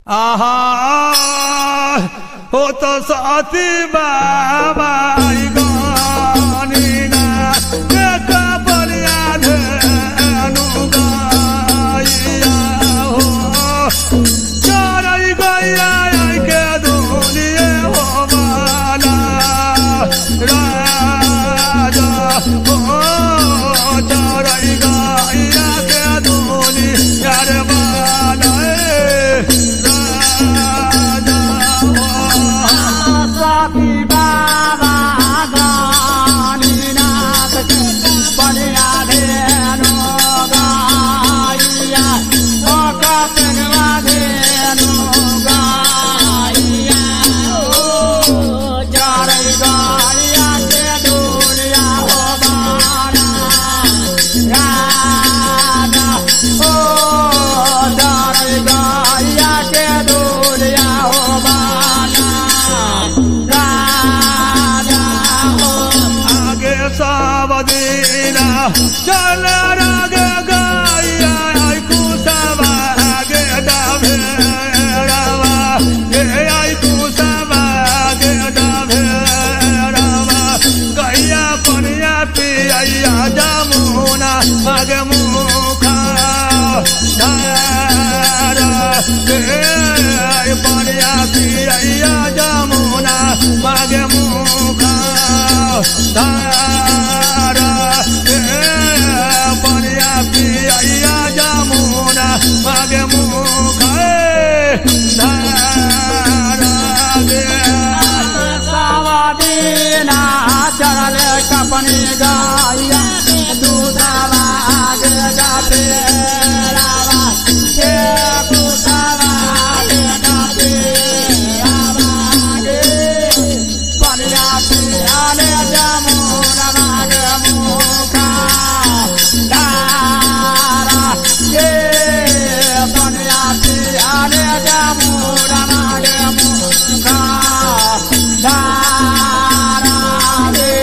आहा हो तो साथी बाबा गानी ना देखा बलिया धेनु गाइया हो चरई गैया के दुनिया हो माला राजा हो चरई गैया के दुनिया रे माला चल राग गाया कुसवा गे डाभेरवा ये कुसवा गे डाभेरवा गैया पनिया पिया जमुना मग मुखा धारा पनिया पिया जमुना मग मुखा धारा पनिया पिया जमुना मग मुखा धारा सावदीना चल कपनी गाया दूधवा गे डाभेरवा हे कुसवा गे डाभेरवा गे पनिया पिया जमुना मग मुखा धारा गे पनिया पिया जमुना मग मुखा धारा गे।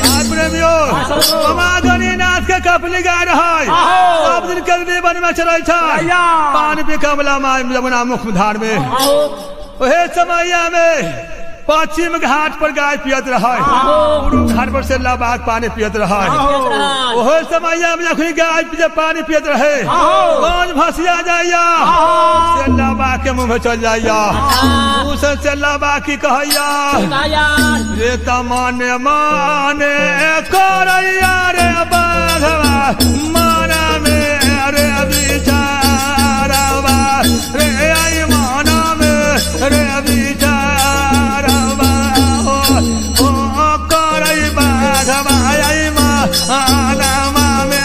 गणिनाथ के कपली गाय रहा सब दिन के वन में चल पानी पे कमला जमुना मुख धार में वही समैया में पश्चिम घाट पर गाय पियत रहा पूर्व घाट पर से बाग पानी पियत रहा वही समैया में जखनी गाय जब पानी पियत रहे कौन भसिया जाइया बाग के मुंह में चल जाइया उसे चल्ला बाग की कहैया रे तमाने माने करैया रे बाघवा माना में रे विचारवा रे आई माना में रे विचारवा ओ करई बाघवा आई माना में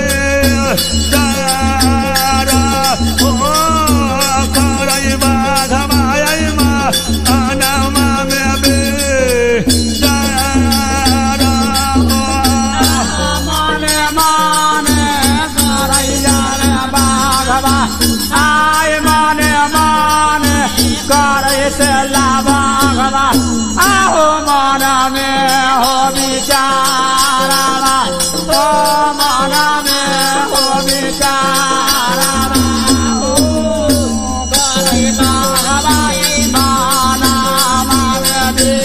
विचारा ओ करई बाघवा आई माना में विचारा आय माने माने करे से लाभवा आहो माना में हो विचारवा ओ माना में हो विचारवा ओ करे बाबा माना में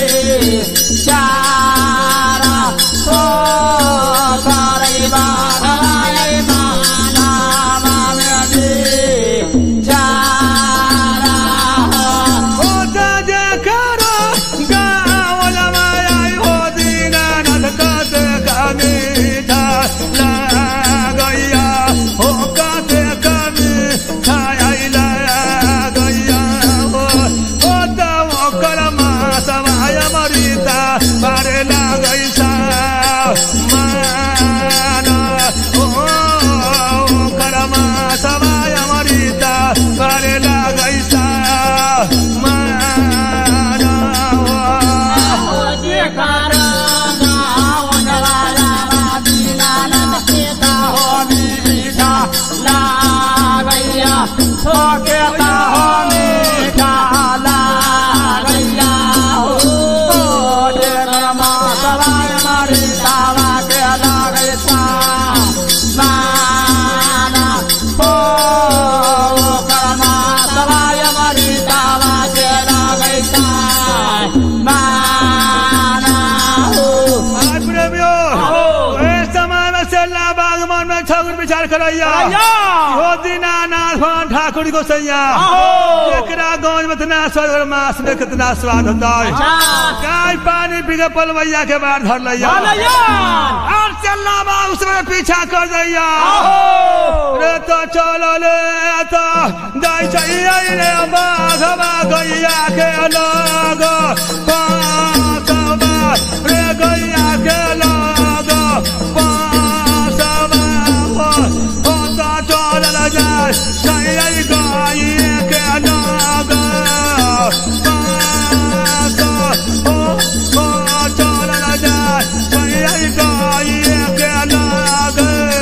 विचारा ओ करे बाबा हो विचार करैया हो दीनानाथ भगवान ठाकुर को सैया एकरा गांव में इतना स्वर्ग मास में कितना स्वाद होता है गाय पानी पी के पलवैया के बाहर धर लैया और चलना बा उसमें पीछा कर दैया रे तो चलो ले तो दाई चाहिए रे बाघवा गैया के अलग पासवा रे गैया के अलग पासवा हो तो चल जाए चाहिए गैया के अलग पासवा हो चल जाए चाहिए गैया के अलग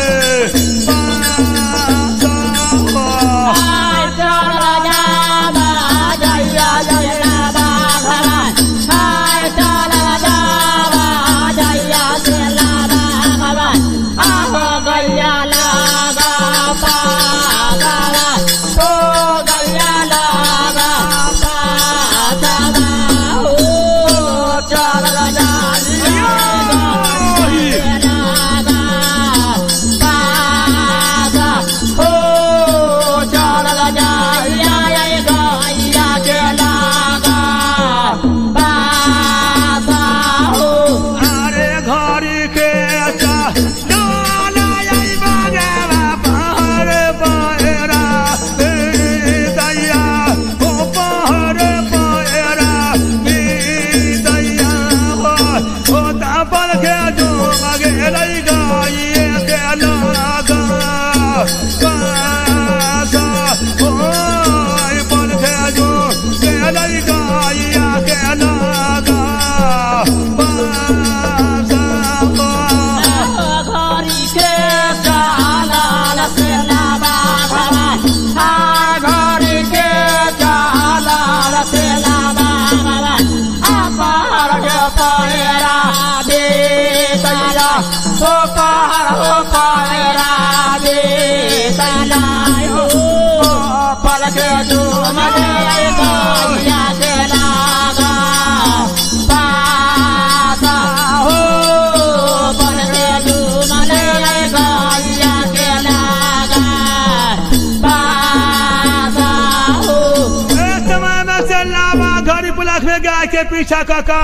गाय के पीछा काका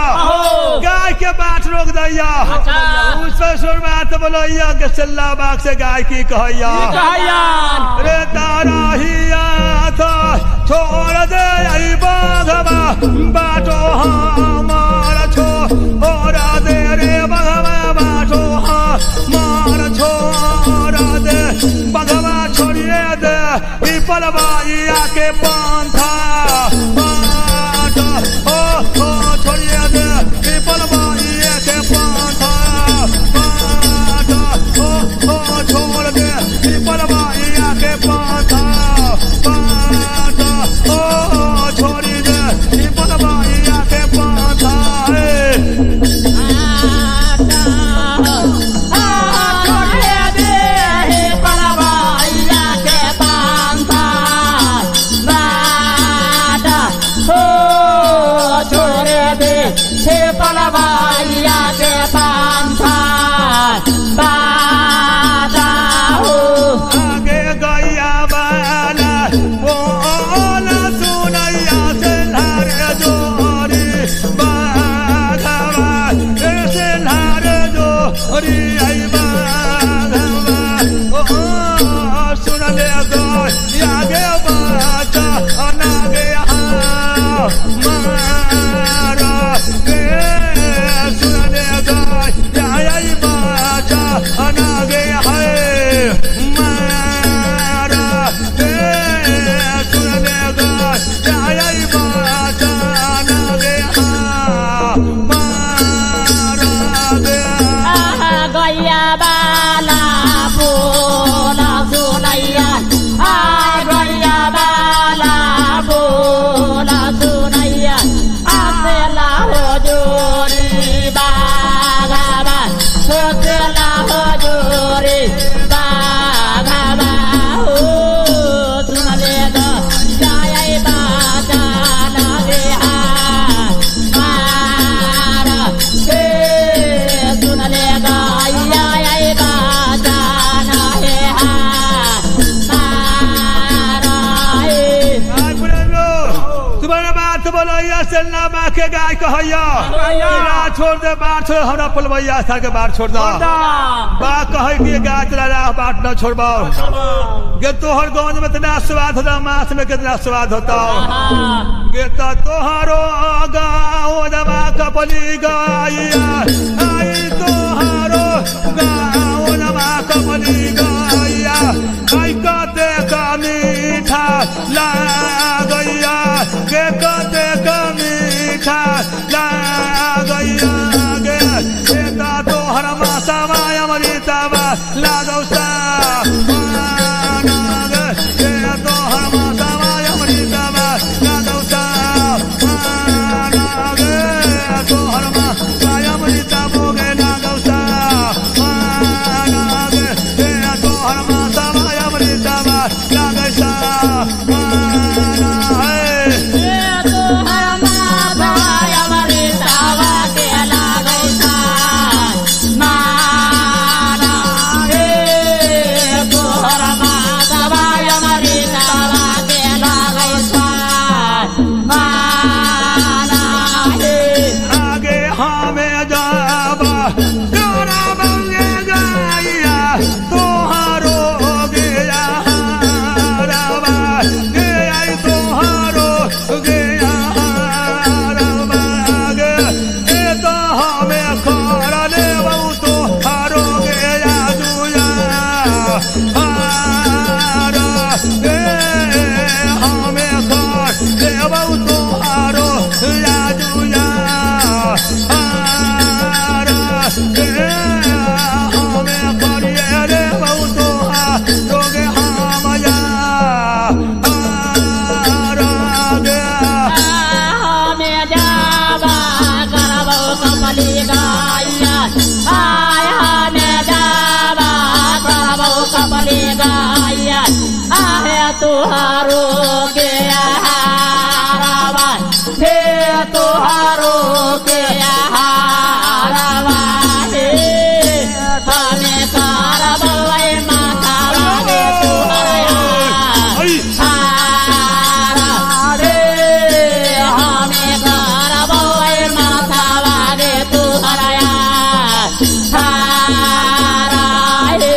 गाय के बाट रोक दैया उस पर सुर बात बोलैया के चल्ला बाग से गाय की कहैया रे तारा हिया था छोड़ दे आई बाघवा बाटो हमारा छोड़ा दे रे बाघवा बाटो हमारा छोड़ा दे बाघवा छोड़िए दे पीपलवाइया के पंथा छोड़िए दे पीपलवाइया के पंथा छोड़ दे पीपलवाइया के पंथा छोड़ी दे पीपलवाइया के पंथा पलवाइया के पंथा बादा हो आगे गैया वाला बोला सुनैया से लारे जोरी बाघवा से लारे जोरी आई बाघवा सुन ले गैया के बाचा अनागे अनागे है मारा सुने गाय बाजा अनागे मारा गैया बाला बोला सुनैया गैया बाला बोला सुनैया तुम्हारे बात बोलैया से ना बाके गाय कहैया छोड़ दे बात छोड़ हमरा पलवैया था के बात छोड़ दो बा कहे कि गाय तेरा बात न छोड़बो गे तोहर गांव में इतना स्वाद होता मांस में कितना स्वाद होता गे तोहरो गाँव जमा कपली गैया आई तोहरो गाँव जमा कपली गैया आई कते का मीठा लागैया के कते का मीठा लागैया गे तोहर मासावा अमृतवा लागौसा तुहारो के हारवा हे तुहारो के हारवा हे हमें करबो माथा लागे तुहरा हारा रे हमें करबो माथा लागे तुहरा हारा हे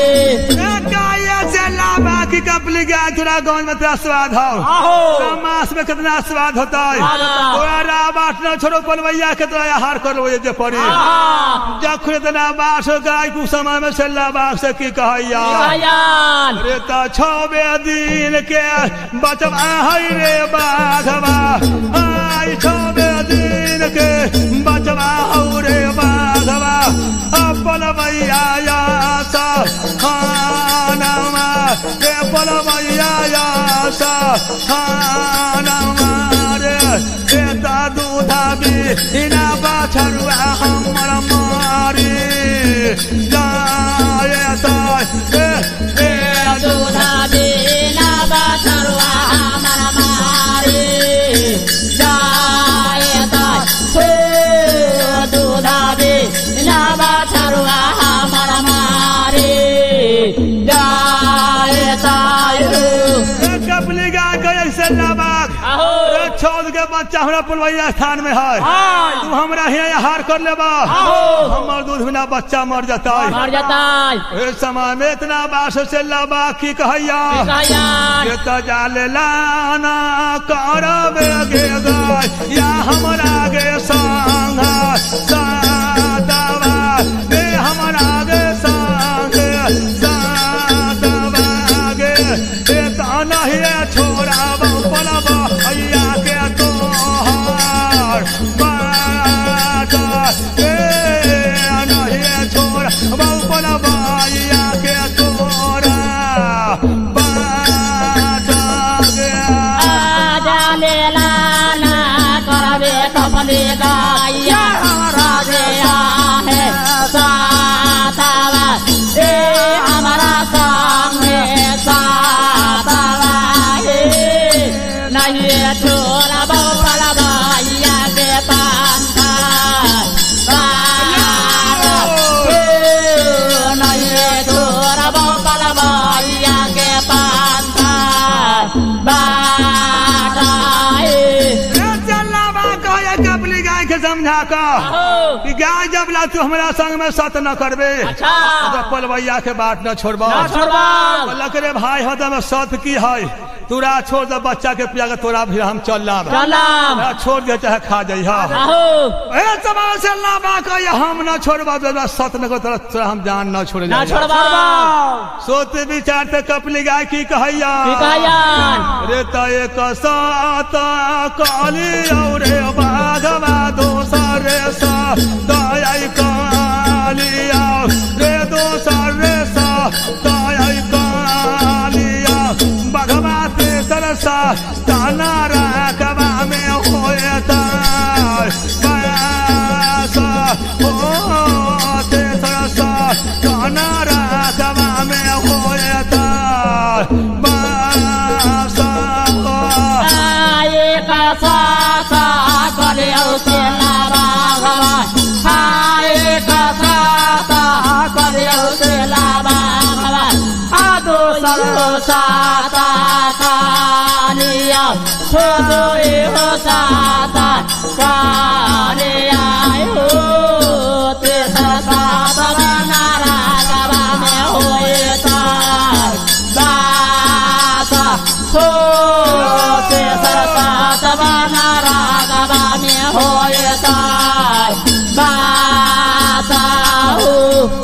कपली गाय तोरा गाँव में तेरा स्वाद हो मांस में कितना स्वाद होता है तोरा बाट न छोड़ो पलवैया के तोरा हार कर लो जे पड़ी जब इतना बास गाय को समय में से बाग से की कहैया रे तो 6 दिन के बचवा है रे बाघवा आई 6 दिन के बचवा हो रे बाघवा पलवैया सा खाना के पलवैया सा खाना मारे एता दूधा बिना बाछरुआ हमर मारी जाए दूधा बिना बाछरुआ हमर मारी जाए दूधा बिना बाछरुआ हमर मारी छोड़ के बच्चा हमरा पुलवैया स्थान में है तू हमरा यहाँ हार कर लेबा हमर दूध बिना बच्चा मर जाता है समय में इतना बास से लाबा की कहैया ये तो जाले लाना करबे गे गाय या हमरा गे संग सातवा गे हमरा गे संग सातवा गे ये तो नहीं छोड़ा पलवा भैया के तोहर बाट नहीं छोड़ बहुपल भैया के तोरा बाट जाने समझा का कि गाय जब ला तू हमारा संग में सत न करबे अच्छा तो पलवैया के बात न छोड़बा लकरे भाई हो में सत की है तोरा छोड़ दे बच्चा के पिया के तोरा भी हम चलना छोड़ दे चाहे खा जइहा से हम न छोड़बा सत न तोरा हम जान न छोड़े सोते विचारते कपली गाय की कहैया रे एक सात काली और बाधवा दोसर सा दयाई कालिया रे दोसर रे सा दयाई कालिया बघवा सरसा ताना राकबा में होता पैसा होते सरसा ताना राकबा में होता पैसा आए का साता करे उसे लावा आए का साता करे उसे लावा आदो सरसाता छोड़ो हो साता कालिया हो तेरा साता नारा गवा में होता बासा हो तेरा साता नारा गवा में होता बासा हो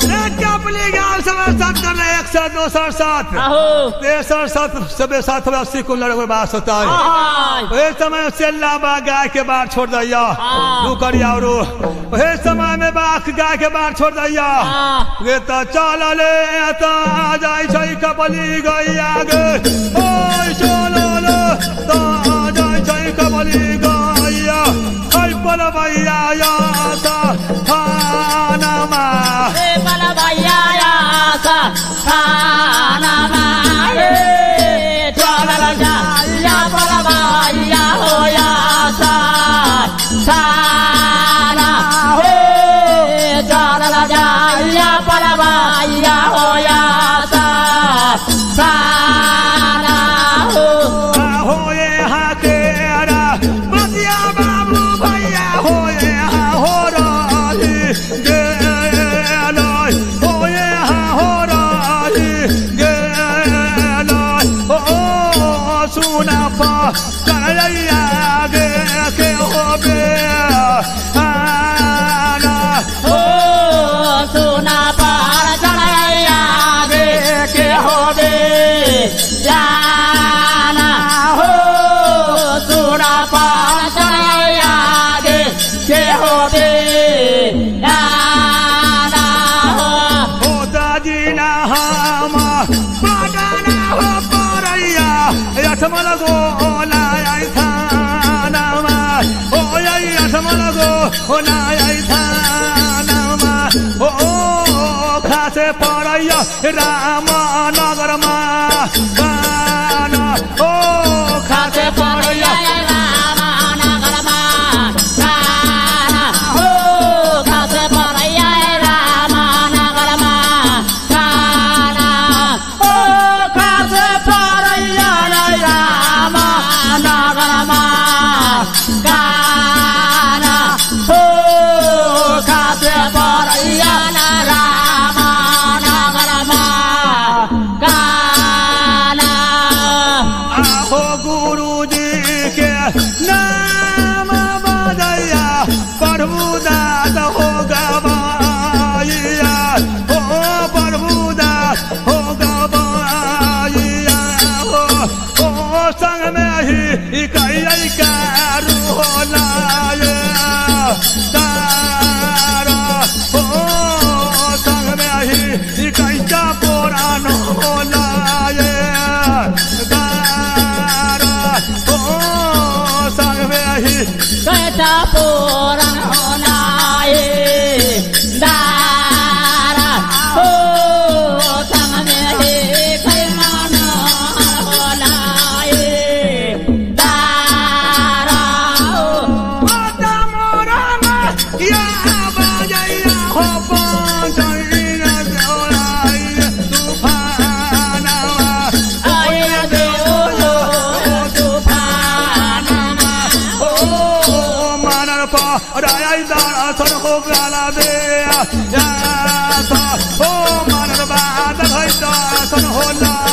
दोसर साथ तेसर साथ सबे साथ 80 को लड़े बात होता है समय चल्ला बा गाय के बार छोड़ दिया तू करिया और समय में बाख गाय के बार छोड़ दिया गे तो चल ले तो जाय छै कपली गैया गे ओय चल ले तो जाय छै कपली गैया ओय पलवैया या सा थाना मा ए पलवैया या सा थाना मा ए चल जा या पलवैया हो या सा थाना हो चल जा या पलवैया हो या सा थाना हो होए हा के रा बतिया बाबू भैया होए हा हो रही गे लय होए हा हो रही गे लय ओ सुना पा करैया गे के होबे आना हो सुना पार चढ़ैया गे के होबे जाना हो सुना पार चढ़ैया गे के होबे जाना हो दाजीना हम बाटाना हो परैया यठमल गो ओलाई थानामा ओ यई यठमल गो ओलाई थानामा ओ खासे परैया रामनगरमा गाना ओ खासे परैया रामनगरमा गाना हो खासे परैया रामनगरमा गाना हो खासे परैया रामनगरमा गाना हो खासे परैया रामनगरमा गाना आहो गुरुजी के नाम बदैया प्रभु दास हो गवाइया हो प्रभु दास हो गवाइया हो संग में ही कई कारू हो लाए तारा हो संग में ही कई का पुराण हो लाए कैसा पूरन होना है दारा हो संग में है कैमाना होना है दारा हो माता मोराना या बाजैया हो पांचैया जोड़ाई तूफाना आए देओ तूफान मानर पा राया दर्शन हो गाला बे या सा हो मन बाद भई दर्शन होला